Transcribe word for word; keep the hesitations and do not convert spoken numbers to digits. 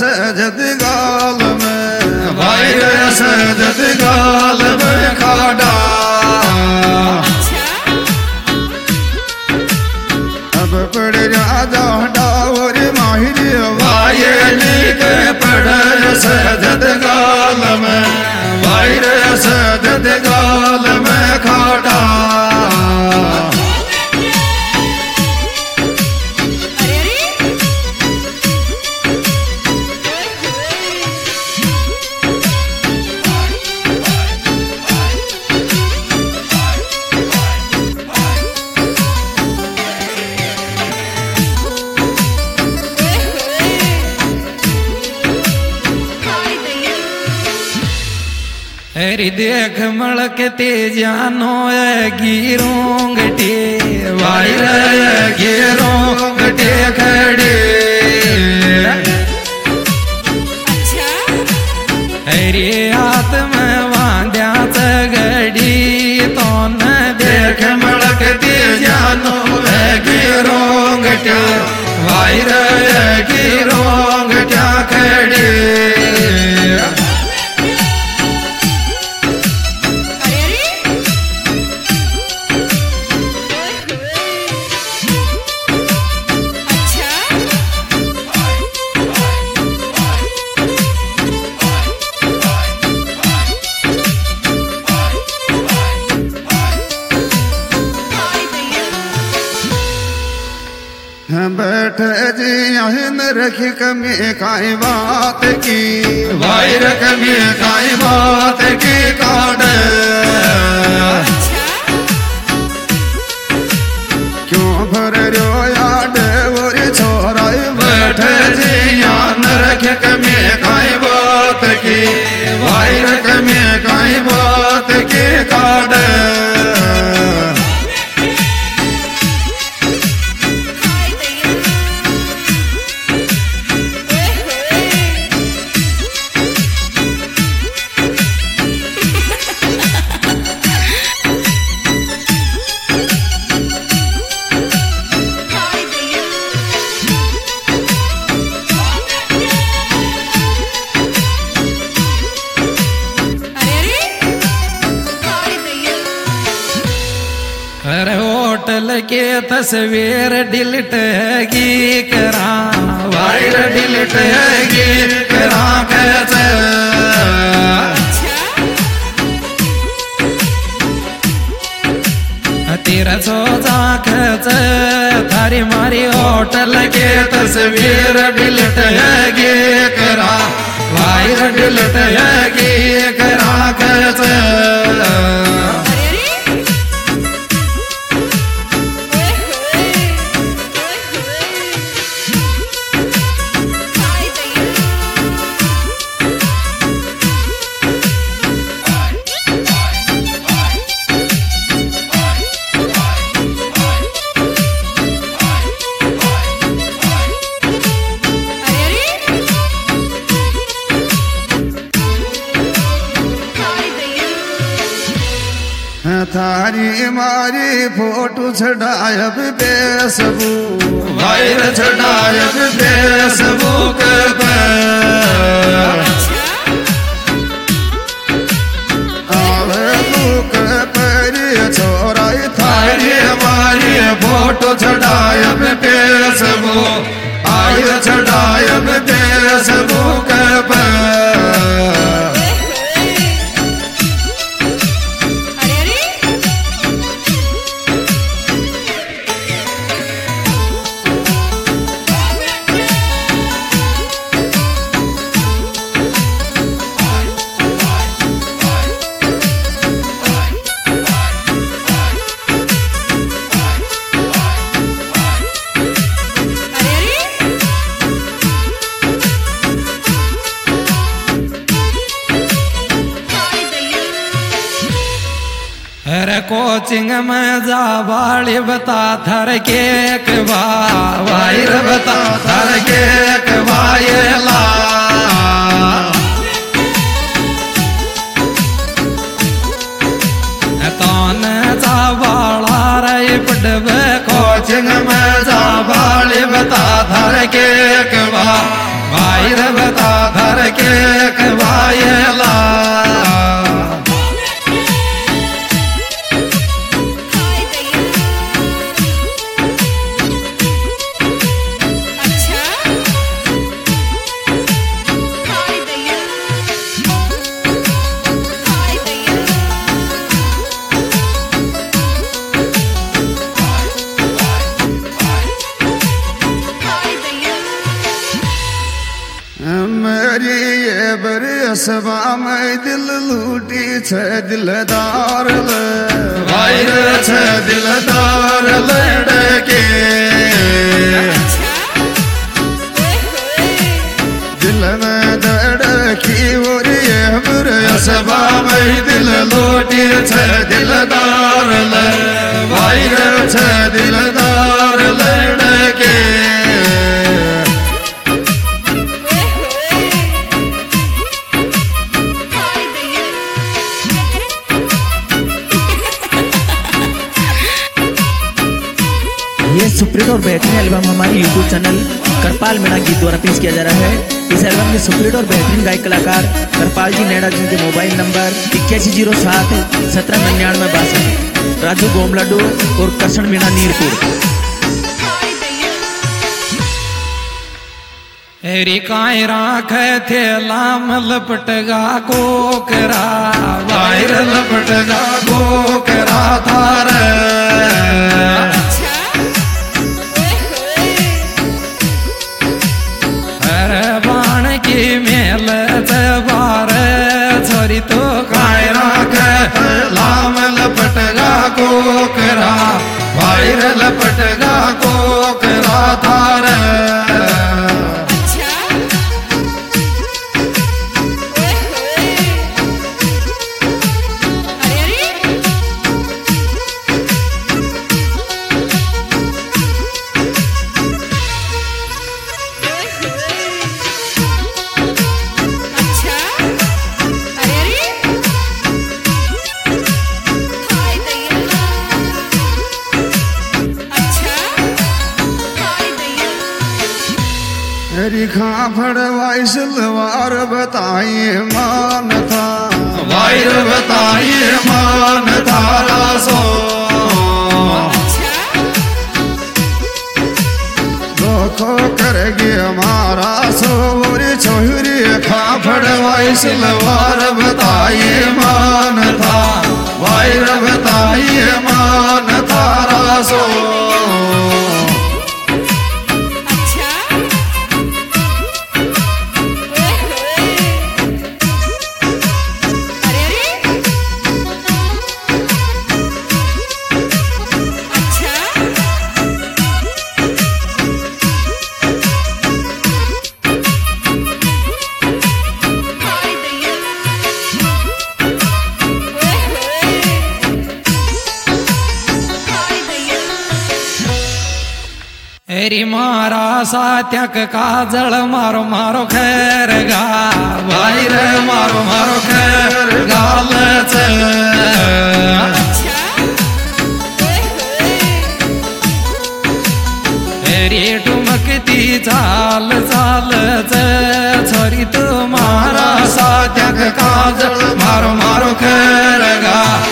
सजद गाल में भाई सजद गाल में खाड़ा अब पड़ राजा डावर माहिर वायली के पड़ सजद गाल में भाई सजद गाल में खाड़ा हरी देख मलकते जानो गिरोंगटे वायर गिरोंगटे खड़े हरे हाथ में वांद्या गड़ी तो न देख मलकते जानो गिरोंगटे वायर गिरोंगटा खड़े बैठ जी अहन रखी कमी काई बात की भाई रकमी काई बात की काट क्यों भर रोया डेवर छोरा बैठ जी अहन रखी कमी काई बात की भाई रकमी काई बात की काट होटल के तस्वीर डिलीट की करा वायर डिलीट की करा कैसे तेरा सोचा खच थारी मारी होटल के तस्वीर डिलीट की करा वायर डिलीट की करा कैसे थारी मारी फोटो छड़ायब फेसबुक वायर छड़ायब फेसबुक पर आवे बुक पर छोरा थारी मारी फोटो छड़ायब फेसबुक आय छड़ायब फेसबुक पर कोचिंग में जा बाड़ी बता थर के वायर बता थर के वायला तौन जा बाड़ा रे पड़ब कोचिंग में जा बाड़ी बता थर के वायर बता के वायला मेरी ये बरसबा में दिल लूटी छ दिलदार ले वायर छ दिलदार लड़के दिल में धड़की और ये बरसबा में दिल लूटी छ दिलदार ले वायर छ दिलदार लड़के ये सुप्रीत और बेहतरीन एल्बम हमारे यूट्यूब चैनल करपाल मीणा गीत द्वारा पेश किया जा रहा है। इस एल्बम में सुप्रीत और बेहतरीन गायक कलाकार करपाल जी नेड़ा जिनके मोबाइल नंबर इक्यासी जीरो सात सत्रह निन्यानवे बासठ, राजू गोमलाडू और कृष्ण मीणा नीरपुर। रिकाय राख थे लाम लपटगा कोकरा वायर लपटगा कोकरा थार बाण की मेल जबार छोरी तो काय राख लाम लपटगा कोकरा वायर लपटगा कोकरा थार रिखा फड़वाई सलवार बताइए मान था वायर बताइए मान थारा सो दोखो करगे हमारा सोरी छोरी खा फड़वाई सलवार बताइए मान था वायर बताइए मान थारा सो एरी मारा सात्याक काजल मारो मारो खैर गा वायर मारो मारो खैर गाल एरी टुमकती चाल चाल छोरी तो मारा सात्याक काजल मारो मारो खैर गा